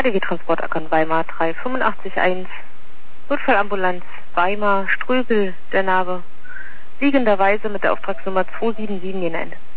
HDG Transportackern Weimar 3881. Notfallambulanz Weimar, Ströbel, der Name. Liegenderweise mit der Auftragsnummer 277 gen Ende.